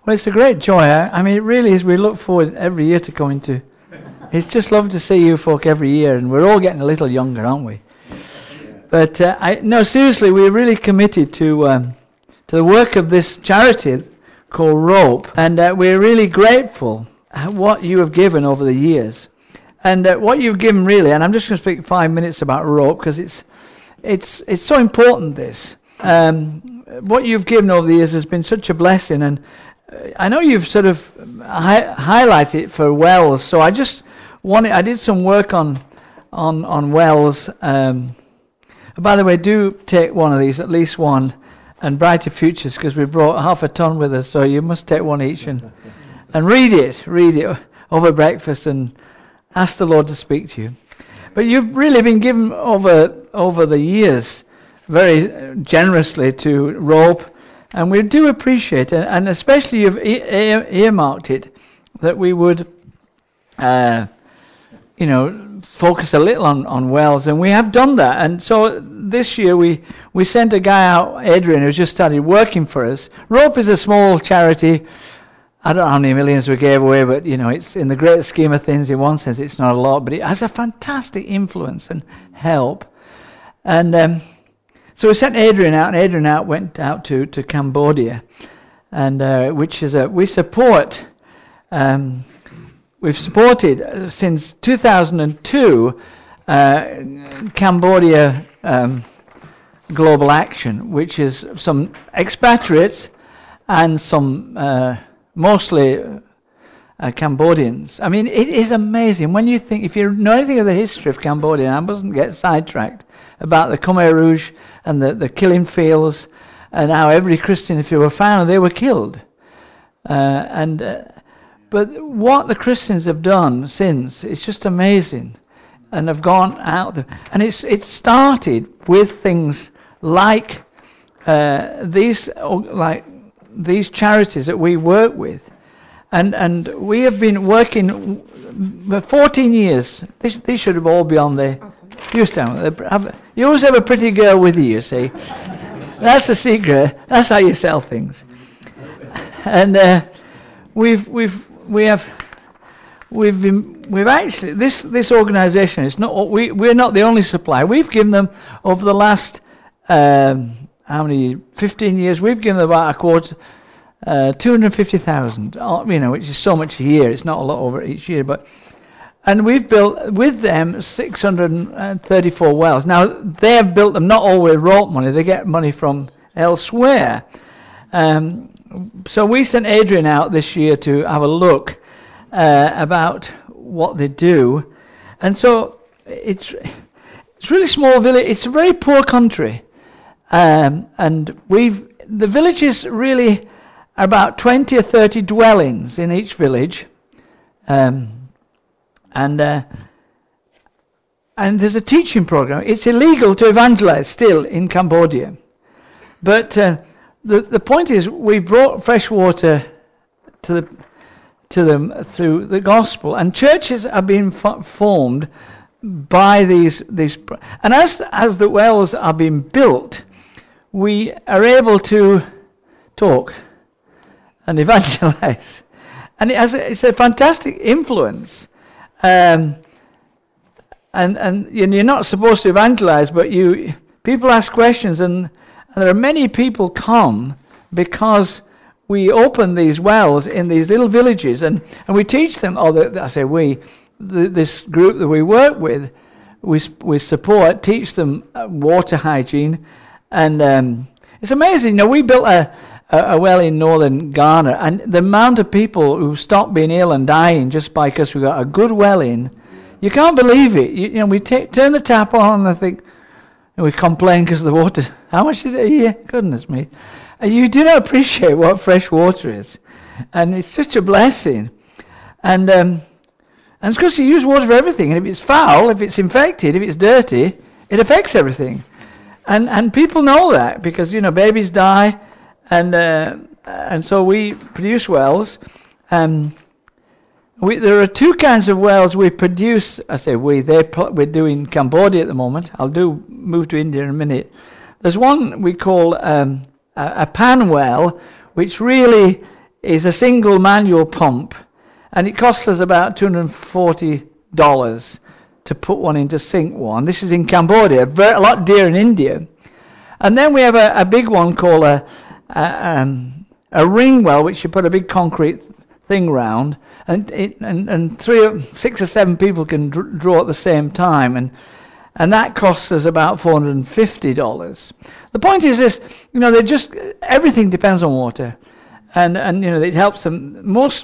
Well, it's a great joy. I mean, it really is. We look forward every year to coming to. It's just lovely to see you folk every year, and we're all getting a little younger, aren't we? But no, seriously, we're really committed to the work of this charity called Rope, and we're really grateful at what you have given over the years, and what you've given really. And I'm just going to speak 5 minutes about Rope because it's so important. This what you've given over the years has been such a blessing, and I know you've sort of highlighted it for Wells. So I did some work on Wells. By the way, do take one of these, at least one, and Brighter Futures, because we brought half a ton with us, so you must take one each and read it over breakfast and ask the Lord to speak to you. But you've really been given over the years very generously to Rope, and we do appreciate it, and especially you've earmarked it that we would focus a little on Wells, and we have done that. And so this year we sent a guy out, Adrian, who's just started working for us. Rope is a small charity. I don't know how many millions we gave away, but it's in the great scheme of things. In one sense, it's not a lot, but it has a fantastic influence and help. And so we sent Adrian out, and Adrian went out to Cambodia, and which is we support. We've supported since 2002 Cambodia Global Action, which is some expatriates and some mostly Cambodians. I mean, it is amazing when you think, if you know anything of the history of Cambodia, and I mustn't get sidetracked about the Khmer Rouge and the killing fields, and how every Christian, if they were found, they were killed. But what the Christians have done since, it's just amazing, and have gone out there. And it started with things like these charities that we work with, and we have been working for 14 years. These should have all be on the. You stand. You always have a pretty girl with you. You see, that's the secret. That's how you sell things. And we've actually this organisation is not we're not the only supplier. We've given them over the last 15 years. We've given them about a quarter, 250,000. Which is so much a year. It's not a lot over each year, and we've built with them 634 wells. Now they have built them not all with Rope money. They get money from elsewhere. So we sent Adrian out this year to have a look about what they do, and so it's really small village. It's a very poor country, and the villages really are about 20 or 30 dwellings in each village, and there's a teaching program. It's illegal to evangelize still in Cambodia, but the point is we brought fresh water to them through the gospel, and churches are being formed by these and as the wells are being built, we are able to talk and evangelize, and it's a fantastic influence. And you're not supposed to evangelize, but people ask questions, and there are many people come because we open these wells in these little villages, and we teach them. This group that we work with, we support, teach them water hygiene, and it's amazing. We built a well in northern Ghana, and the amount of people who stopped being ill and dying just because we got a good well in, you can't believe it. We turn the tap on, and I think, and we complain because of the water. How much is it a year? Goodness me. And you do not appreciate what fresh water is. And it's such a blessing. And it's because you use water for everything. And if it's foul, if it's infected, if it's dirty, it affects everything. And people know that because, babies die. And so we produce wells. There are two kinds of wells we produce. We're doing Cambodia at the moment. I'll move to India in a minute. There's one we call a pan well, which really is a single manual pump, and it costs us about $240 to put one in to sink one. This is in Cambodia, a lot dearer in India. And then we have a big one called a ring well, which you put a big concrete thing round, and 6 or 7 people can draw at the same time, and that costs us about $450. The point is this: everything depends on water, and it helps them. Most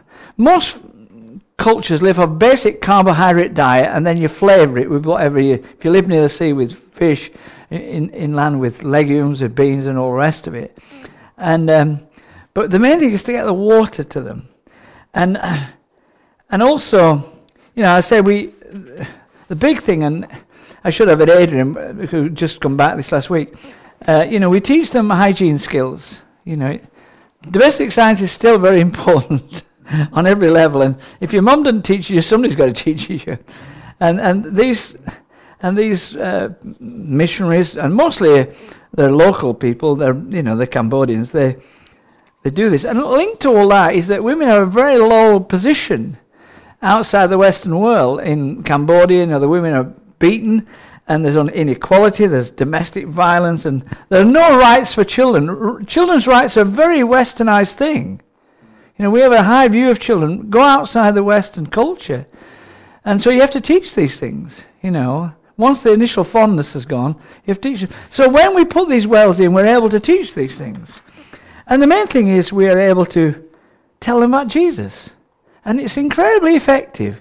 cultures live a basic carbohydrate diet, and then you flavour it with whatever if you live near the sea, with fish, inland with legumes, with beans, and all the rest of it. And but the main thing is to get the water to them, and also, I say the big thing, and I should have Adrian, who just come back this last week. We teach them hygiene skills. Domestic science is still very important on every level, and if your mum doesn't teach you, somebody's got to teach you. And these missionaries, and mostly they're local people. They're Cambodians. They do this, and linked to all that is that women have a very low position outside the Western world. In Cambodia, the women are beaten, and there's inequality, there's domestic violence, and there are no rights for children. Children's rights are a very westernized thing. We have a high view of children. Go outside the Western culture. And so you have to teach these things, Once the initial fondness has gone, you have to teach them. So when we put these wells in, we're able to teach these things. And the main thing is we are able to tell them about Jesus. And it's incredibly effective.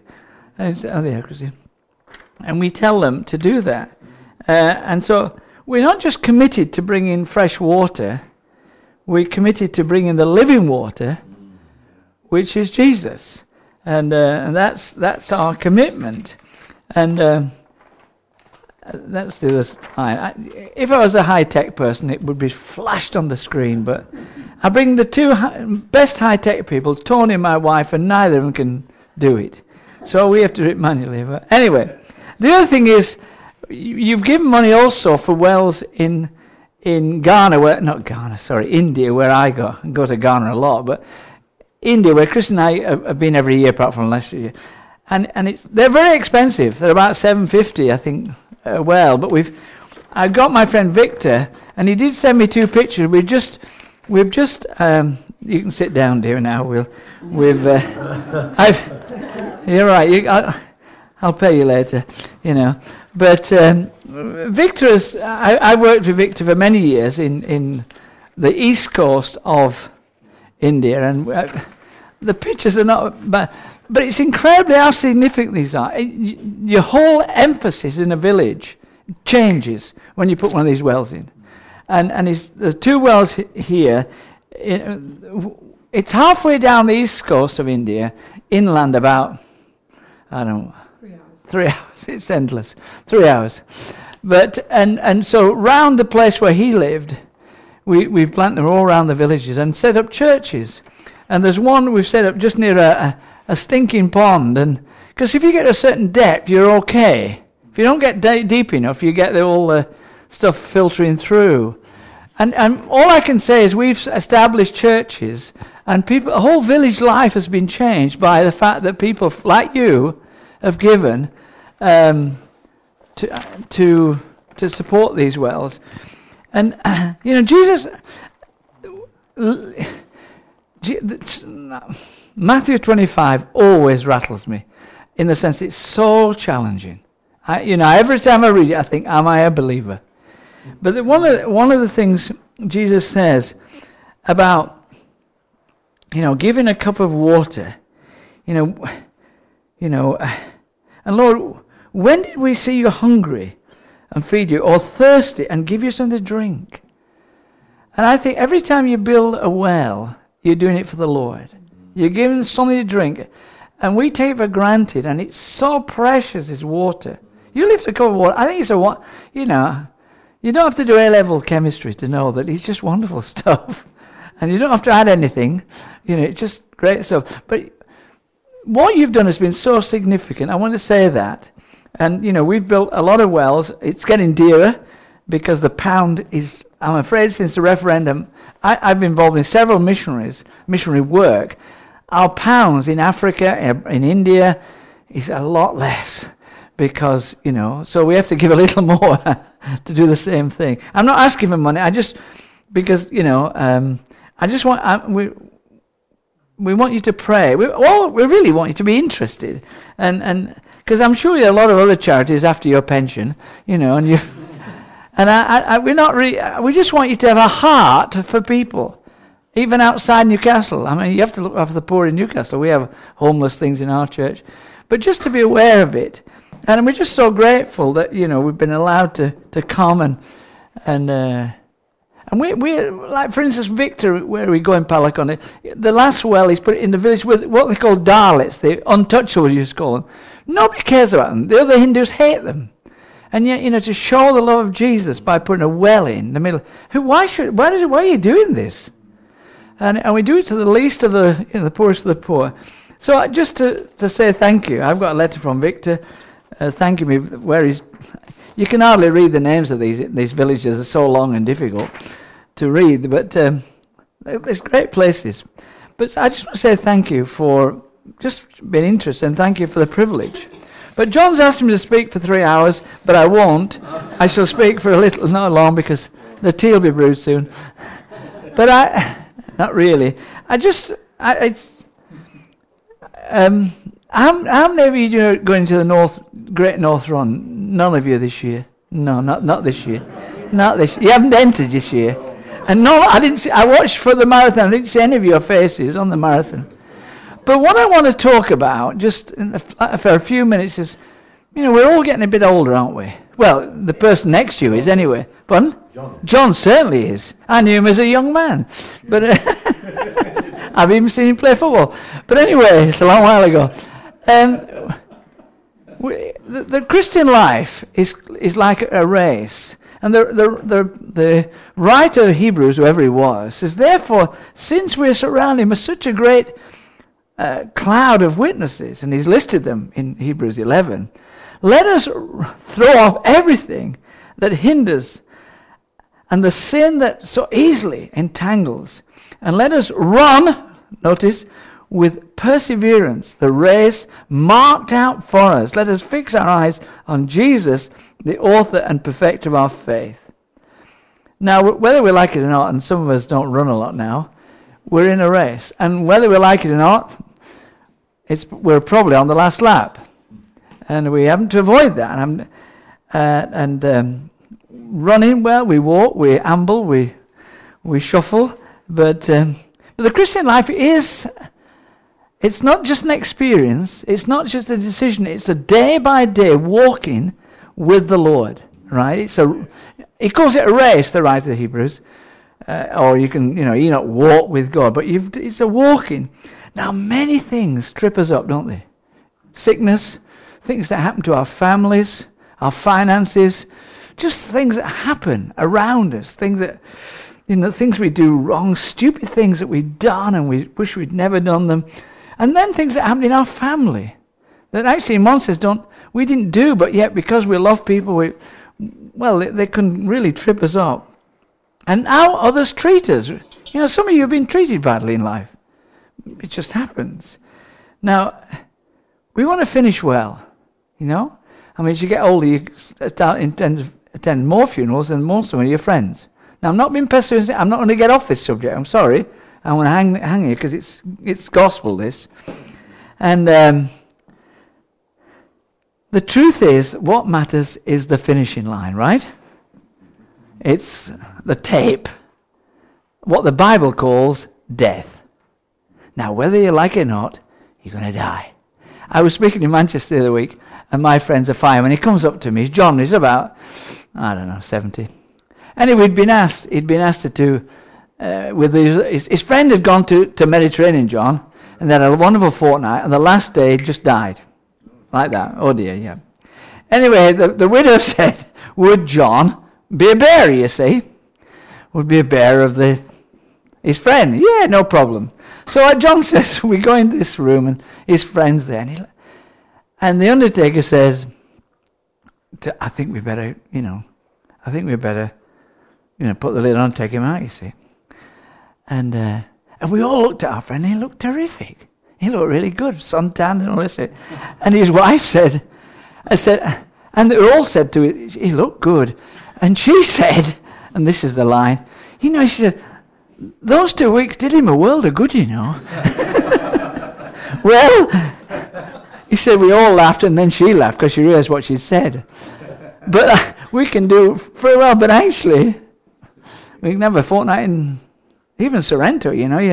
And we tell them to do that. And so we're not just committed to bring in fresh water. We're committed to bring in the living water, which is Jesus. And that's our commitment. And that's the other slide. If I was a high-tech person, it would be flashed on the screen, but I bring the two best high-tech people, Tony and my wife, and neither of them can do it. So we have to do it manually. But anyway, the other thing is, you've given money also for wells in Ghana, India, where I go to Ghana a lot, but India, where Chris and I have been every year apart from last year. And they're very expensive. They're about $750, I think, a well. But I've got my friend Victor, and he did send me 2 pictures. We've just you can sit down, dear. Now you're right. I'll pay you later. But Victor's. I worked with Victor for many years in the east coast of India, and the pictures are not bad. But it's incredibly how significant these are. Your whole emphasis in a village changes when you put one of these wells in. And there's 2 wells here. It's halfway down the east coast of India, inland about, 3 hours. It's endless. 3 hours. But and so round the place where he lived, we've planted them all around the villages and set up churches. And there's one we've set up just near a stinking pond, and because if you get a certain depth, you're okay. If you don't get deep enough, you get all the stuff filtering through. And all I can say is we've established churches, and people, the whole village life has been changed by the fact that people like you have given to support these wells. And Jesus. Matthew 25 always rattles me, in the sense it's so challenging. Every time I read it, I think, am I a believer? But one of the things Jesus says about, giving a cup of water, and Lord, when did we see you hungry and feed you, or thirsty and give you something to drink? And I think every time you build a well, you're doing it for the Lord. You're giving something to drink. And we take it for granted, and it's so precious, is water. You lift a cup of water, I think it's you don't have to do A-level chemistry to know that it's just wonderful stuff. And you don't have to add anything. It's just great stuff. But what you've done has been so significant. I want to say that. And, we've built a lot of wells. It's getting dearer because the pound is, I'm afraid, since the referendum, I've been involved in several missionary work. Our pounds in Africa, in India, is a lot less because, so we have to give a little more to do the same thing. I'm not asking for money. I just, because, I just want, we want you to pray. We really want you to be interested. And because I'm sure there are a lot of other charities after your pension, and you, and we're not really, we just want you to have a heart for people. Even outside Newcastle. I mean, you have to look after the poor in Newcastle. We have homeless things in our church. But just to be aware of it. And we're just so grateful that, we've been allowed to come and we like, for instance, Victor, where we go in Palakon, the last well is put in the village with what they call Dalits, the untouchables you used to call them. Nobody cares about them. The other Hindus hate them. And yet, to show the love of Jesus by putting a well in the middle. Why are you doing this? And we do it to the least of the poorest of the poor. So just to say thank you, I've got a letter from Victor thanking me where he's. You can hardly read the names of these villages; they're so long and difficult to read. But there's great places. But I just want to say thank you for just being interested, and thank you for the privilege. But John's asked me to speak for 3 hours, but I won't. I shall speak for a little, not long, because the tea will be brewed soon. But not really. How many of you are going to the Great North Run? None of you this year. No, not this year. Not this. You haven't entered this year. And no, I didn't see. I watched for the marathon. I didn't see any of your faces on the marathon. But what I want to talk about, just for a few minutes, is, we're all getting a bit older, aren't we? Well, the person next to you is anyway. Pardon? John certainly is. I knew him as a young man. But I've even seen him play football. But anyway, it's a long while ago. The Christian life is like a race. And the writer of Hebrews, whoever he was, says, therefore, since we're surrounded by such a great cloud of witnesses, and he's listed them in Hebrews 11, let us throw off everything that hinders and the sin that so easily entangles, and let us run, notice, with perseverance the race marked out for us. Let us fix our eyes on Jesus, the author and perfecter of our faith. Now, whether we like it or not, and some of us don't run a lot now, we're in a race. And whether we like it or not, we're probably on the last lap. And we haven't to avoid that. Running, well, we walk, we amble, we shuffle. But the Christian life it's not just an experience, it's not just a decision, it's a day-by-day walking with the Lord, right? He calls it a race, the writer of Hebrews. Or you can, you not walk with God, but it's a walking. Now, many things trip us up, don't they? Sickness, things that happen to our families, our finances, just things that happen around us, things that, things we do wrong, stupid things that we've done and we wish we'd never done them. And then things that happen in our family that actually, in one sense, we didn't do, but yet because we love people, they can really trip us up. And how others treat us. Some of you have been treated badly in life. It just happens. Now, we want to finish well, I mean, as you get older, you start to attend more funerals and more some of your friends. Now, I'm not being pessimistic. I'm not going to get off this subject. I'm sorry. I'm going to hang you because it's gospel, this. And the truth is, what matters is the finishing line, right? It's the tape, what the Bible calls death. Now, whether you like it or not, you're going to die. I was speaking in Manchester the other week, and my friend's a fireman. He comes up to me. John is about, 70. Anyway, he'd been asked to do, with his friend had gone to Mediterranean, John, and they had a wonderful fortnight, and the last day he just died. Like that. Oh dear, yeah. Anyway, the widow said, would John be a bearer, you see? Would be a bearer of his friend. Yeah, no problem. So John says, we go into this room and his friend's there. And the undertaker says, I think we better, put the lid on and take him out, you see. And we all looked at our friend, and he looked terrific. He looked really good, suntanned and all this. And his wife said, and they all said to it, he looked good. And she said, and this is the line, she said, those 2 weeks did him a world of good, Well, he said we all laughed, and then she laughed because she realised what she'd said. But we can do very well, but actually, we can have a fortnight in even Sorrento,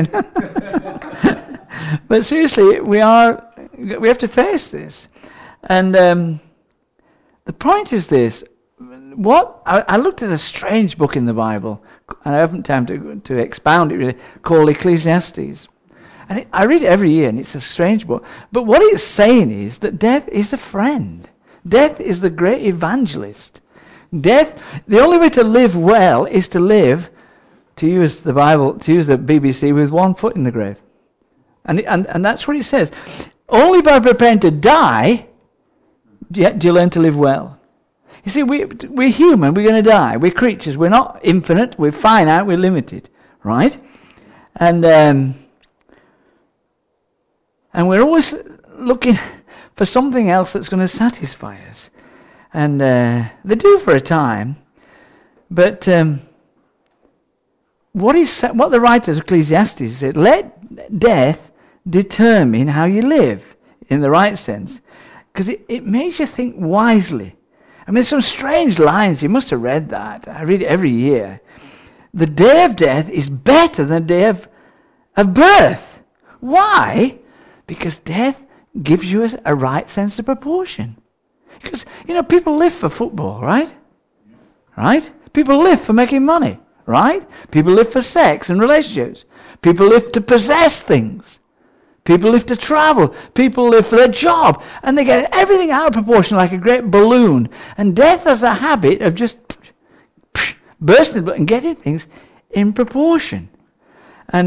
But seriously, we have to face this. And the point is this. I looked at a strange book in the Bible, and I haven't time to expound it really, called Ecclesiastes. And I read it every year, and it's a strange book. But what it's saying is that death is a friend. Death is the great evangelist. Death, the only way to live well is to live, to use the Bible, to use the BBC, with one foot in the grave. And that's what it says. Only by preparing to die do you learn to live well. You see, we're human, we're going to die. We're creatures, we're not infinite, we're finite, we're limited. Right? And we're always looking for something else that's going to satisfy us. And they do for a time. But what the writer of Ecclesiastes said, let death determine how you live, in the right sense. Because it makes you think wisely. I mean, some strange lines. You must have read that. I read it every year. The day of death is better than the day of birth. Why? Because death gives you a right sense of proportion. Because, people live for football, right? Right? People live for making money, right? People live for sex and relationships. People live to possess things. People live to travel. People live for their job. And they get everything out of proportion like a great balloon. And death has a habit of just bursting and getting things in proportion. And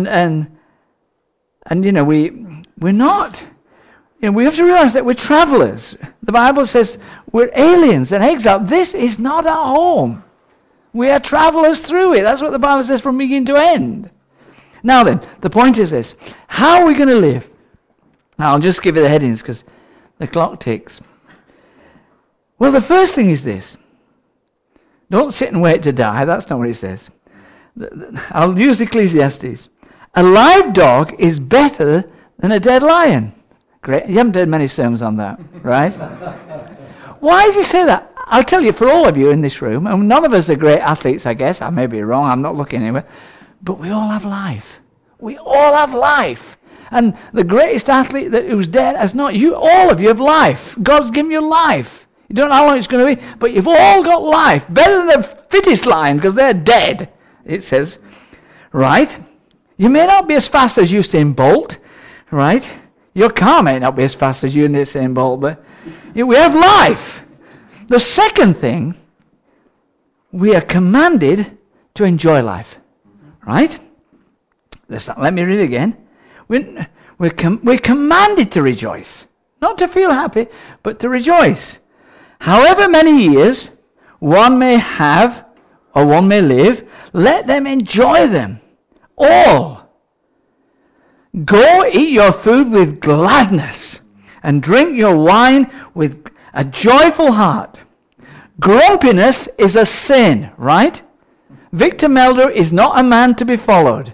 we're not. We have to realize that we're travelers. The Bible says we're aliens and exiles. This is not our home. We are travelers through it. That's what the Bible says from beginning to end. Now then, the point is this. How are we going to live? Now, I'll just give you the headings because the clock ticks. Well, the first thing is this. Don't sit and wait to die. That's not what it says. I'll use Ecclesiastes. A live dog is better than a dead lion. Great. You haven't heard many sermons on that, right? Why does he say that? I'll tell you, for all of you in this room, and none of us are great athletes, I guess. I may be wrong. I'm not looking anywhere. But we all have life. We all have life. And the greatest athlete who's dead has not. All of you have life. God's given you life. You don't know how long it's going to be, but you've all got life. Better than the fittest lion, because they're dead, it says. Right? You may not be as fast as Usain Bolt. Right? Your car may not be as fast as Usain Bolt, but we have life. The second thing, we are commanded to enjoy life. Right? Let me read it again. We're commanded to rejoice. Not to feel happy, but to rejoice. However many years one may have or one may live, let them enjoy them all. Go eat your food with gladness and drink your wine with a joyful heart. Grumpiness is a sin, right? Victor Melder is not a man to be followed.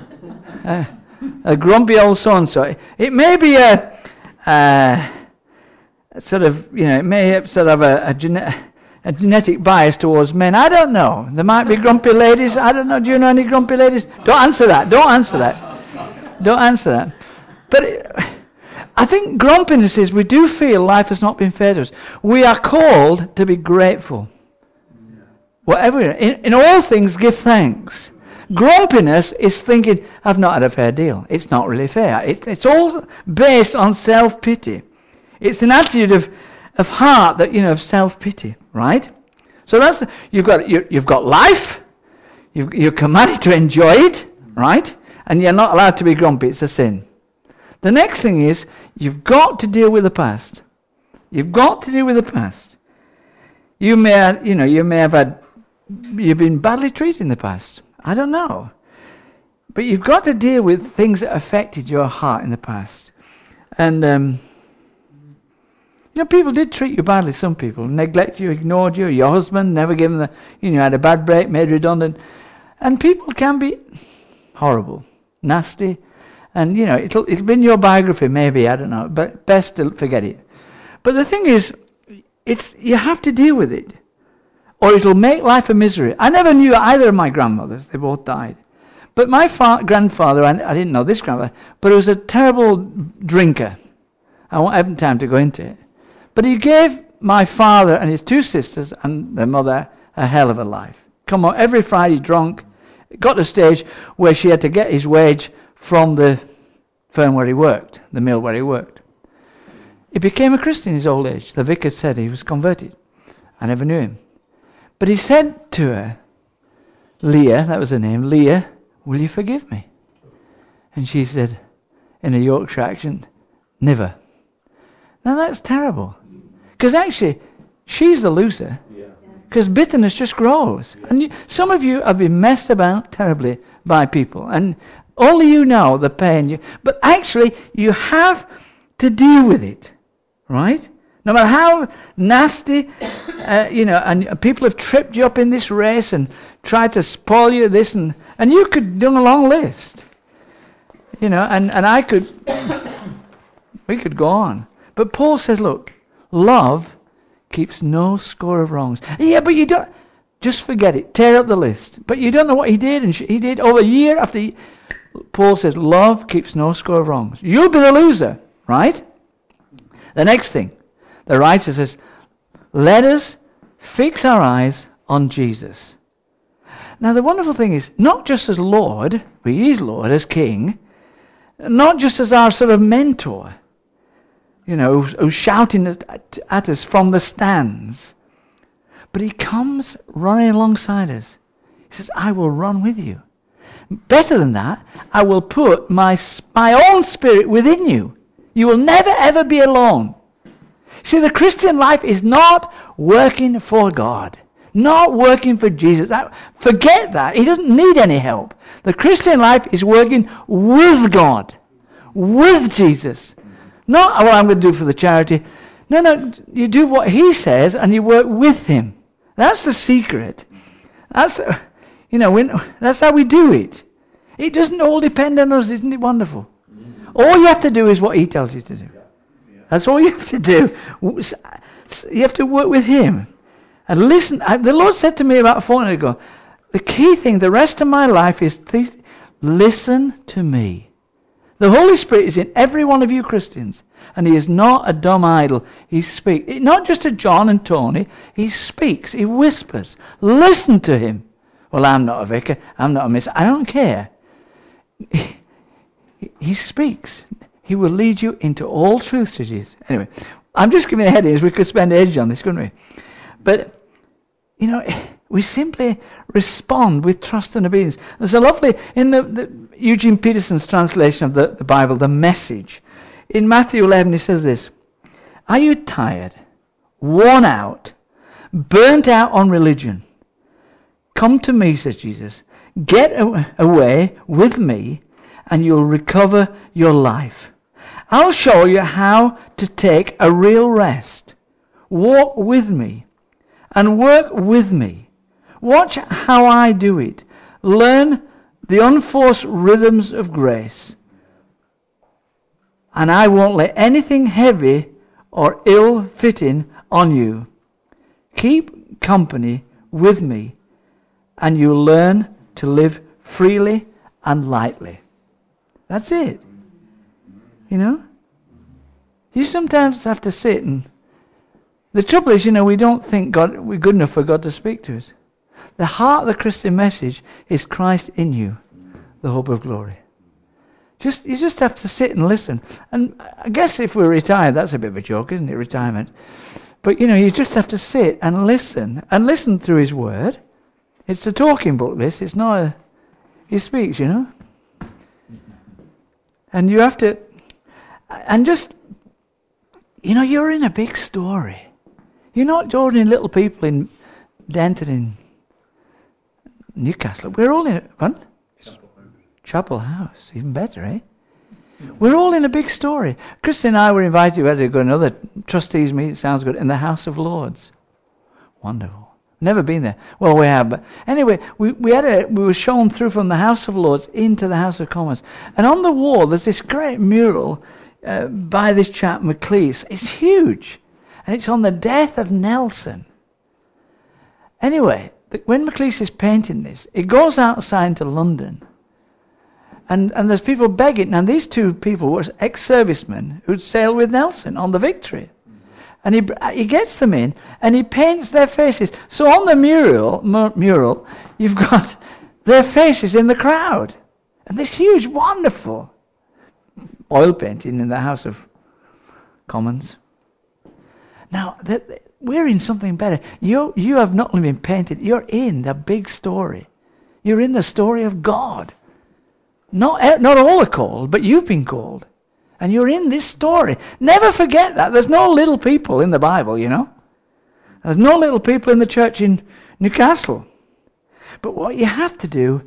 A grumpy old so-and-so. It may be a sort of, it may have sort of a genetic bias towards men. I don't know. There might be grumpy ladies. I don't know. Do you know any grumpy ladies? Don't answer that. Don't answer that. But I think grumpiness is we do feel life has not been fair to us. We are called to be grateful. Whatever, in all things, give thanks. Grumpiness is thinking, I've not had a fair deal. It's not really fair. It's all based on self-pity. It's an attitude of heart that, of self-pity, right? So that's, you've got life. You're commanded to enjoy it, right? And you're not allowed to be grumpy. It's a sin. The next thing is, you've got to deal with the past. You've got to deal with the past. You may have had, you've been badly treated in the past. I don't know. But you've got to deal with things that affected your heart in the past. And, people did treat you badly. Some people neglected you, ignored you. Your husband never gave them had a bad break, made redundant. And people can be horrible, nasty. And, it'll be in your biography, maybe, I don't know. But best to forget it. But the thing is, you have to deal with it, or it'll make life a misery. I never knew either of my grandmothers. They both died. But my grandfather, I didn't know this grandfather, but he was a terrible drinker. I won't have time to go into it. But he gave my father and his two sisters and their mother a hell of a life. Come on, every Friday drunk. It got to a stage where she had to get his wage from the firm where he worked, the mill where he worked. He became a Christian in his old age. The vicar said he was converted. I never knew him. But he said to her, Leah, that was her name, Leah, will you forgive me? And she said, in a Yorkshire accent, never. Now that's terrible. Because actually, she's the loser. Because bitterness just grows. And some of you have been messed about terribly by people. And only you know the pain. But actually, you have to deal with it. Right? No matter how nasty, and people have tripped you up in this race and tried to spoil you this, and you could do a long list. And I could, we could go on. But Paul says, look, love keeps no score of wrongs. Yeah, but you don't, just forget it, tear up the list. But you don't know what he did, and he did over year after year. Paul says, love keeps no score of wrongs. You'll be the loser, right? The next thing, the writer says, let us fix our eyes on Jesus. Now the wonderful thing is, not just as Lord, but he is Lord, as King, not just as our sort of mentor, who's shouting at us from the stands, but he comes running alongside us. He says, I will run with you. Better than that, I will put my own spirit within you. You will never ever be alone. See, the Christian life is not working for God, not working for Jesus. Forget that. He doesn't need any help. The Christian life is working with God, with Jesus. Not what I'm going to do for the charity. No, you do what he says and you work with him. That's the secret. That's how we do it. It doesn't all depend on us. Isn't it wonderful? All you have to do is what he tells you to do. That's all you have to do. You have to work with him. And listen, the Lord said to me about a fortnight ago, the key thing, the rest of my life is, please, listen to me. The Holy Spirit is in every one of you Christians. And he is not a dumb idol. He speaks. Not just to John and Tony. He speaks. He whispers. Listen to him. Well, I'm not a vicar. I'm not a miss. I don't care. He speaks. He will lead you into all truth, says Jesus. Anyway, I'm just giving a headings. We could spend ages on this, couldn't we? But, we simply respond with trust and obedience. There's a lovely, in the Eugene Peterson's translation of the Bible, the Message. In Matthew 11, he says this, are you tired, worn out, burnt out on religion? Come to me, says Jesus. Get away with me, and you'll recover your life. I'll show you how to take a real rest. Walk with me and work with me. Watch how I do it. Learn the unforced rhythms of grace. And I won't lay anything heavy or ill-fitting on you. Keep company with me, and you'll learn to live freely and lightly. That's it. You sometimes have to sit and... The trouble is, we don't think we're good enough for God to speak to us. The heart of the Christian message is Christ in you, the hope of glory. You just have to sit and listen. And I guess if we're retired, that's a bit of a joke, isn't it, retirement? But, you just have to sit and listen through his word. It's a talking book, this. It's not he speaks, And you have to, and just, you're in a big story. You're not ordinary little people in Denton, in Newcastle. We're all in it. Chapel House, even better, eh? We're all in a big story. Christy and I were invited, we had to go to another trustees meeting, sounds good, in the House of Lords. Wonderful. Never been there. Well, we have, but anyway, we were shown through from the House of Lords into the House of Commons. And on the wall, there's this great mural by this chap, Maclise. It's huge. And it's on the death of Nelson. Anyway, when Maclise is painting this, it goes outside to London. And there's people begging. Now, these two people were ex-servicemen who'd sailed with Nelson on the Victory. And he gets them in, and he paints their faces. So on the mural, you've got their faces in the crowd. And this huge, wonderful oil painting in the House of Commons. Now, we're in something better. You have not only been painted, you're in the big story. You're in the story of God. Not all are called, but you've been called. And you're in this story. Never forget that. There's no little people in the Bible, you know. There's no little people in the church in Newcastle. But what you have to do,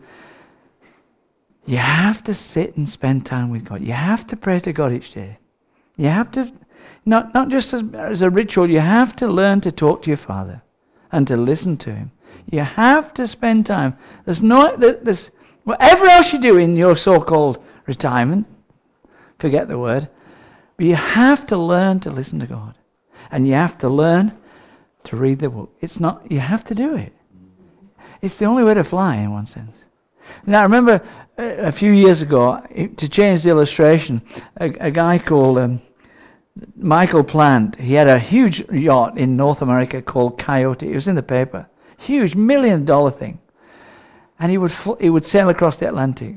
you have to sit and spend time with God. You have to pray to God each day. You have to, not just as a ritual, you have to learn to talk to your Father and to listen to Him. You have to spend time. There's whatever else you do in your so-called retirement, forget the word, but you have to learn to listen to God. And you have to learn to read the book. You have to do it. It's the only way to fly in one sense. Now I remember a few years ago, to change the illustration, a guy called Michael Plant, he had a huge yacht in North America called Coyote. It was in the paper. Huge, $1 million thing. And he would sail across the Atlantic.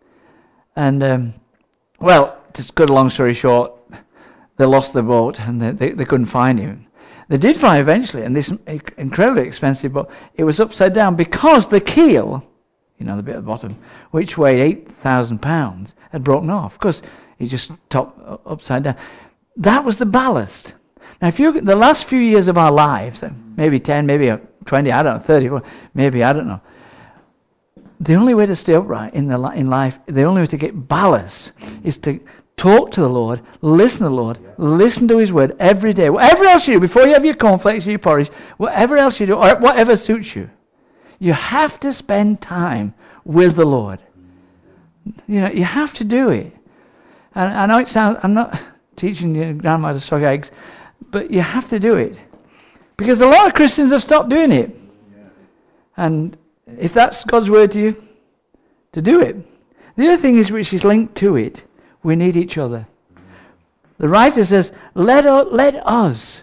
And, to cut a long story short, they lost the boat and they couldn't find him. They did find him eventually, and this incredibly expensive boat, it was upside down because the keel, you know, the bit at the bottom, which weighed 8,000 pounds, had broken off. Of course, he just topped upside down. That was the ballast. Now, the last few years of our lives, maybe 10, maybe 20, I don't know, 30, maybe, I don't know. The only way to stay upright in life, the only way to get ballast is to talk to the Lord, listen to the Lord, listen to His word every day. Whatever else you do, before you have your cornflakes or your porridge, whatever else you do, or whatever suits you, you have to spend time with the Lord. You know, you have to do it. And I know it sounds, I'm not teaching your grandma to suck eggs, but you have to do it. Because a lot of Christians have stopped doing it. And if that's God's word to you, to do it. The other thing is, which is linked to it, we need each other. The writer says, let us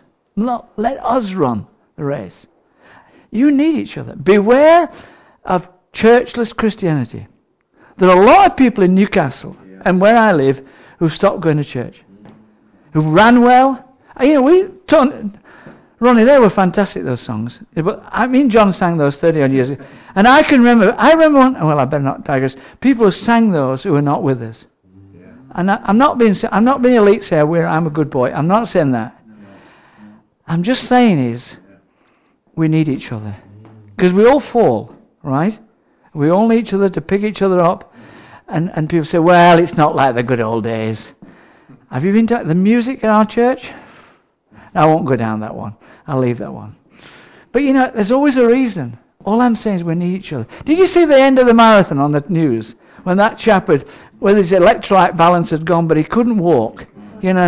run the race. You need each other. Beware of churchless Christianity. There are a lot of people in Newcastle and where I live who've stopped going to church, who ran well. You know, Ronnie, they were fantastic, those songs. But John sang those 30-odd years ago. And I remember one, well, I better not digress, people who sang those who are not with us. Yeah. And I'm not being elite, say I'm a good boy. I'm not saying that. I'm just saying we need each other. Because we all fall, right? We all need each other to pick each other up. And people say, well, it's not like the good old days. Have you been to the music in our church? I won't go down that one. I'll leave that one. But you know, there's always a reason. All I'm saying is we need each other. Did you see the end of the marathon on the news? When that chap where his electrolyte balance had gone, but he couldn't walk. You know,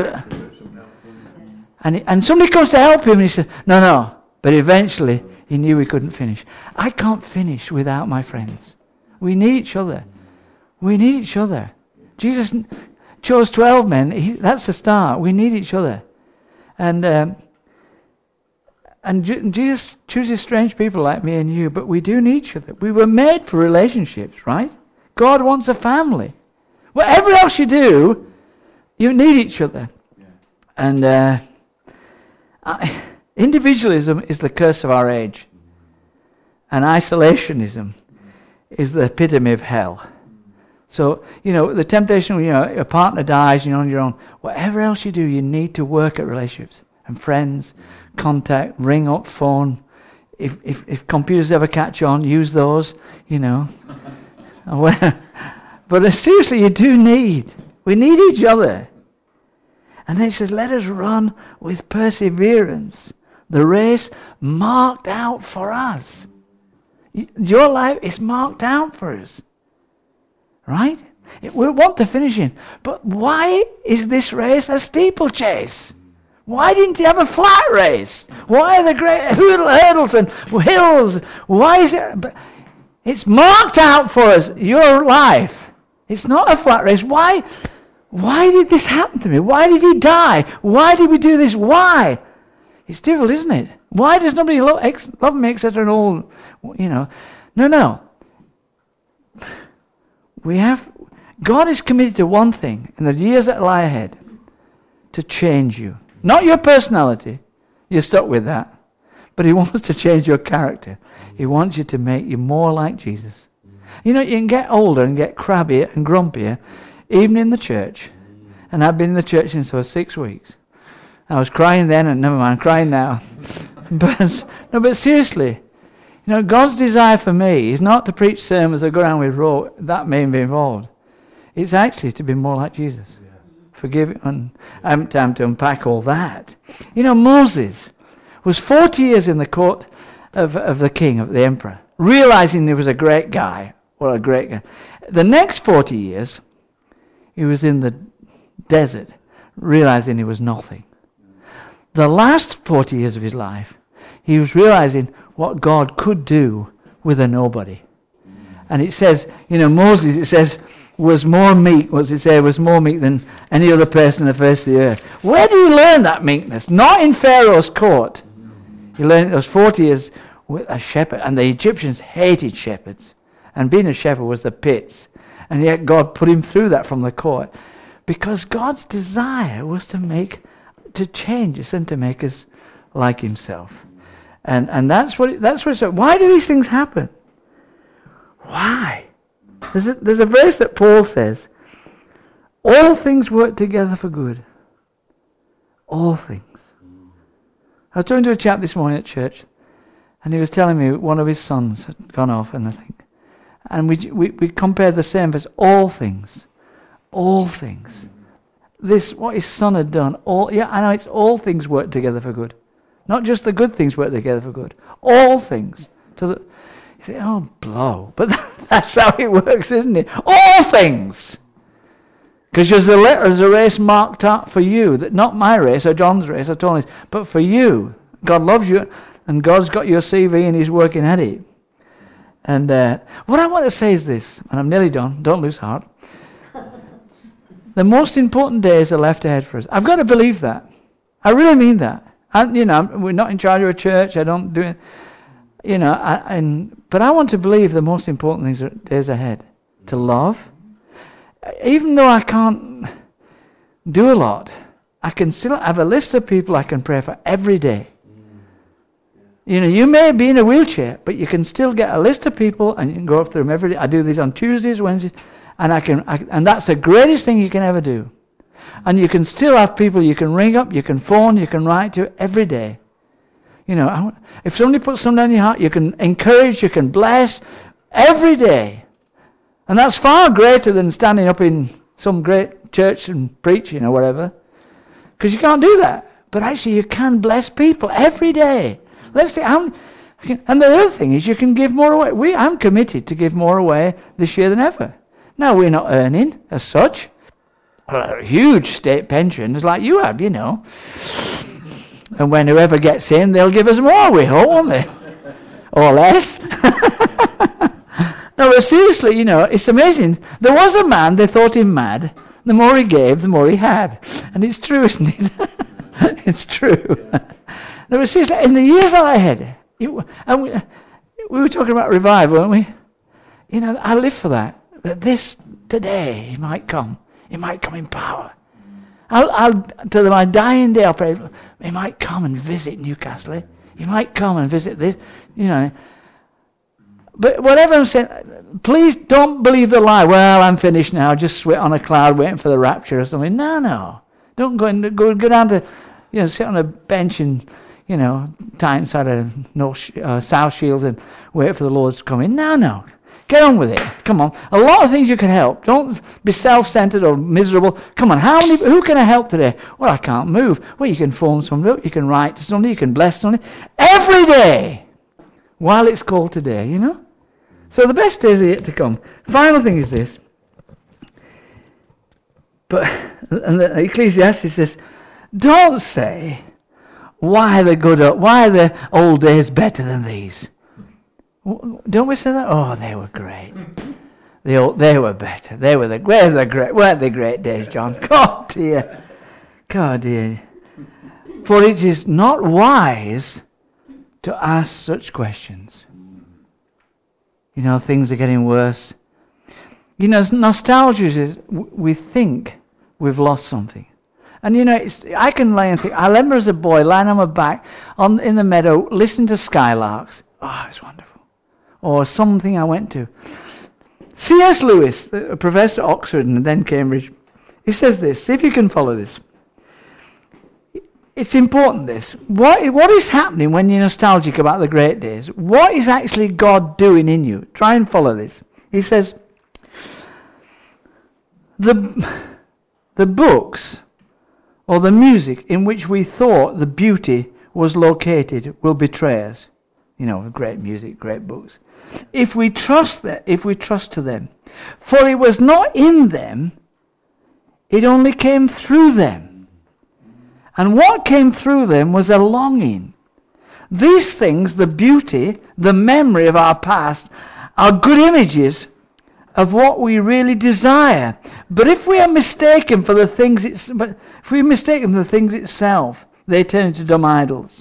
and somebody comes to help him, and he said, no. But eventually, he knew he couldn't finish. I can't finish without my friends. We need each other. We need each other. Jesus chose 12 men. That's the start. We need each other. And Jesus chooses strange people like me and you, but we do need each other. We were made for relationships, right? God wants a family. Whatever else you do, you need each other. Yeah. And individualism is the curse of our age. And isolationism is the epitome of hell. So, you know, the temptation, you know, your partner dies, you're on your own. Whatever else you do, you need to work at relationships and friends, contact, ring up, phone. If computers ever catch on, use those, you know. But seriously, we need each other. And then it says, let us run with perseverance the race marked out for us. Your life is marked out for us. Right? We want to finish in. But why is this race a steeplechase? Why didn't he have a flat race? Why are the great hurdles and hills? Why is it? But it's marked out for us, your life. It's not a flat race. Why did this happen to me? Why did he die? Why did we do this? Why? It's difficult, isn't it? Why does nobody love me, etc. and all, No. God is committed to one thing in the years that lie ahead, to change you. Not your personality. You're stuck with that. But he wants to change your character. He wants you to make you more like Jesus. You can get older and get crabbier and grumpier, even in the church. And I've been in the church since I was 6 weeks. I was crying then, and never mind, crying now. But seriously, God's desire for me is not to preach sermons or go around with rote. That may be involved. It's actually to be more like Jesus. Forgive, and I haven't time to unpack all that. Moses was 40 years in the court of the king, of the emperor, realizing he was a great guy. Well, a great guy. The next 40 years, he was in the desert, realizing he was nothing. The last 40 years of his life, he was realizing what God could do with a nobody. And it says, Moses, it says, was more meek than any other person on the face of the earth. Where do you learn that meekness? Not in Pharaoh's court. He learned those 40 years with a shepherd, and the Egyptians hated shepherds. And being a shepherd was the pits. And yet God put him through that from the court. Because God's desire was to change us and to make us like himself. And that's what it's about. Why do these things happen? Why? There's a verse that Paul says, all things work together for good. All things. I was talking to a chap this morning at church, and he was telling me one of his sons had gone off, and we compared the same verse, all things. All things. This, what his son had done, I know it's all things work together for good. Not just the good things work together for good. All things. You say, oh, blow. But that's how it works, isn't it? All things. Because there's a race marked out for you. Not my race or John's race or Tony's, but for you. God loves you, and God's got your CV and he's working at it. And what I want to say is this, and I'm nearly done, don't lose heart. The most important days are left ahead for us. I've got to believe that. I really mean that. We're not in charge of a church. I don't do it. But I want to believe the most important things are days ahead. To love. Even though I can't do a lot, I can still have a list of people I can pray for every day. You may be in a wheelchair, but you can still get a list of people and you can go through them every day. I do these on Tuesdays, Wednesdays, and that's the greatest thing you can ever do. And you can still have people you can ring up, you can phone, you can write to every day. If somebody puts something on your heart, you can encourage, you can bless every day. And that's far greater than standing up in some great church and preaching or whatever. Because you can't do that. But actually you can bless people every day. Let's see. And the other thing is you can give more away. I'm committed to give more away this year than ever. Now we're not earning as such a huge state pension, as like you have, And when whoever gets in, they'll give us more, we hope, won't they? Or less. No, but seriously, it's amazing. There was a man, they thought him mad. The more he gave, the more he had. And it's true, isn't it? It's true. No, but seriously, in the years that I had, we were talking about revival, weren't we? I live for that. That this, today, he might come. He might come in power. I'll to my dying day, I'll pray, he might come and visit Newcastle. He might come and visit this, But whatever I'm saying, please don't believe the lie. Well, I'm finished now. Just sit on a cloud waiting for the rapture or something. No. Don't go down to, sit on a bench in, Tyneside or South Shields and wait for the Lord to come in. No. Get on with it. Come on. A lot of things you can help. Don't be self-centered or miserable. Come on. Who can I help today? Well, I can't move. Well, you can phone somebody up. You can write to somebody. You can bless somebody. Every day, while it's called today, you know. So the best days are yet to come. Final thing is this. And the Ecclesiastes says, don't say, why are the old days better than these? Don't we say that? Oh, they were great. They were better. They were weren't they great days, John? God dear. God dear. For it is not wise to ask such questions. You know, things are getting worse. You know, nostalgia is we think we've lost something. And you know, I can lay and think. I remember as a boy lying on my back in the meadow listening to skylarks. Oh, it's wonderful. Or something I went to. C.S. Lewis, a professor at Oxford and then Cambridge, he says this. See if you can follow this. It's important, this. What is happening when you're nostalgic about the great days? What is actually God doing in you? Try and follow this. He says, the books or the music in which we thought the beauty was located will betray us. You know, great music, great books. If we trust to them. For it was not in them, it only came through them. And what came through them was a longing. These things, the beauty, the memory of our past, are good images of what we really desire. But if we are mistaken for the things itself, they turn into dumb idols.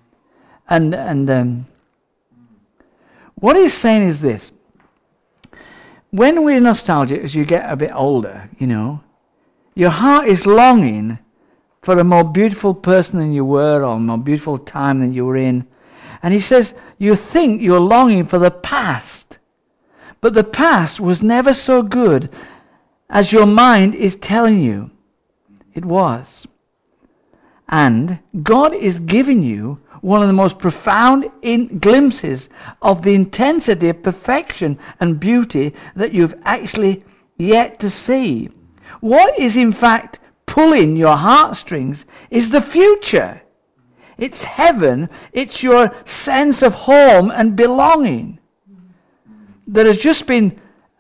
And what he's saying is this. When we're nostalgic, as you get a bit older, you know, your heart is longing for a more beautiful person than you were, or a more beautiful time than you were in. And he says, you think you're longing for the past. But the past was never so good as your mind is telling you it was. And God is giving you one of the most profound glimpses of the intensity of perfection and beauty that you've actually yet to see. What is in fact pulling your heartstrings is the future. It's heaven. It's your sense of home and belonging that has just been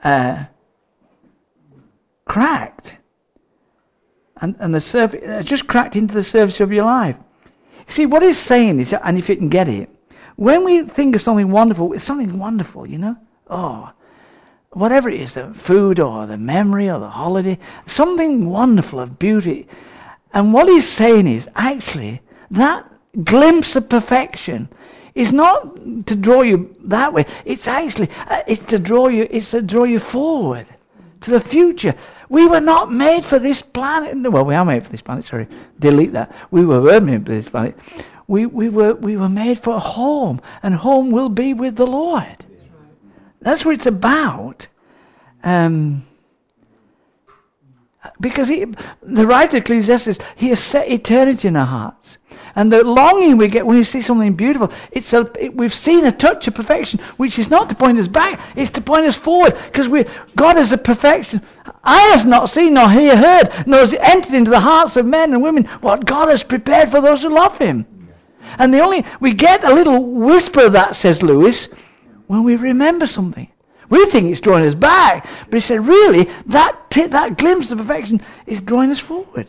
cracked. And the surface just cracked into the surface of your life. See, what he's saying is, and if you can get it, when we think of something wonderful, it's something wonderful, you know? Oh, whatever it is, the food or the memory or the holiday, something wonderful of beauty. And what he's saying is, actually, that glimpse of perfection is not to draw you that way. It's actually, it's to draw you forward to the future. We were not made for this planet. Well, we are made for this planet. Sorry, delete that. We were made for this planet. We were made for a home, and home will be with the Lord. That's what it's about. Because the writer of Ecclesiastes, he has set eternity in our hearts. And the longing we get when we see something beautiful, we've seen a touch of perfection, which is not to point us back, it's to point us forward. Because God is a perfection. Eye has not seen, nor ear heard, nor has it entered into the hearts of men and women what God has prepared for those who love Him. And we get a little whisper of that, says Lewis, when we remember something. We think it's drawing us back, but he said, really, that glimpse of perfection is drawing us forward.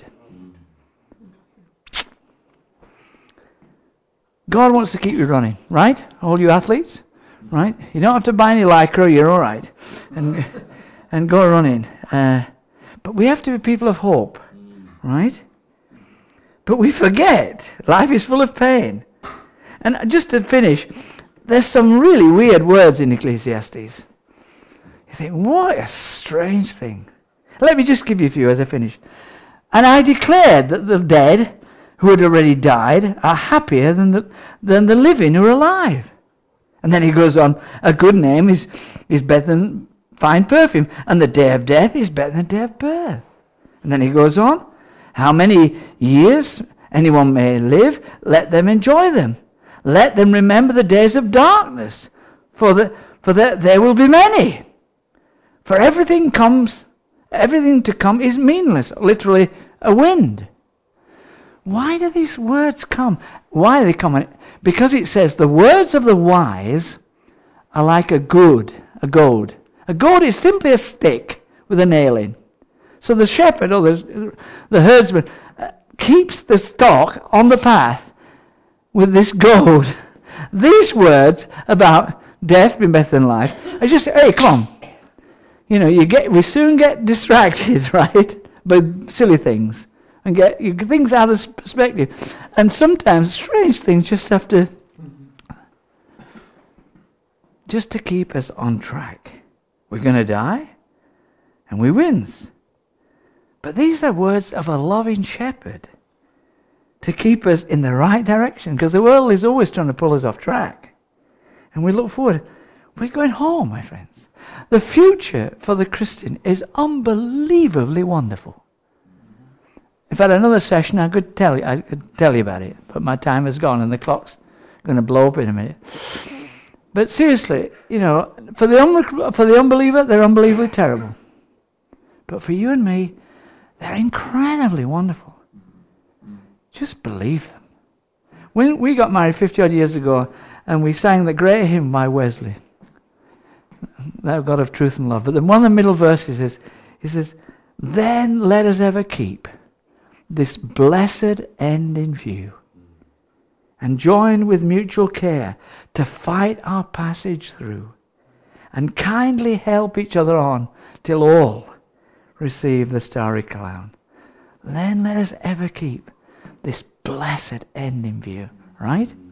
God wants to keep you running, right? All you athletes, right? You don't have to buy any Lycra, you're all right. And go running. But we have to be people of hope, right? But we forget. Life is full of pain. And just to finish, there's some really weird words in Ecclesiastes. You think, what a strange thing. Let me just give you a few as I finish. And I declared that the dead who had already died are happier than the living who are alive. And then he goes on, a good name is better than fine perfume, and the day of death is better than the day of birth. And then he goes on, how many years anyone may live, let them enjoy them. Let them remember the days of darkness, for there will be many. For everything to come is meaningless, literally a wind. Why do these words come? Why do they come? Because it says the words of the wise are like a goad. A goad is simply a stick with a nail in. So the shepherd or the herdsman keeps the stock on the path with this goad. These words about death being better than life are just, hey, come on. You know, we soon get distracted, right, by silly things and get things out of perspective. And sometimes strange things just to keep us on track. We're going to die, and we wins. But these are words of a loving shepherd to keep us in the right direction, because the world is always trying to pull us off track. And we look forward. We're going home, my friends. The future for the Christian is unbelievably wonderful. If I had another session, I could tell you about it, but my time is gone and the clock's going to blow up in a minute. But seriously, you know, for the unbeliever, they're unbelievably terrible. But for you and me, they're incredibly wonderful. Just believe them. When we got married 50 odd years ago, and we sang the great hymn by Wesley, Thou God of truth and love. But then one of the middle verses is, he says, then let us ever keep this blessed end in view, and join with mutual care to fight our passage through, and kindly help each other on till all receive the starry crown. Then let us ever keep this blessed end in view, right?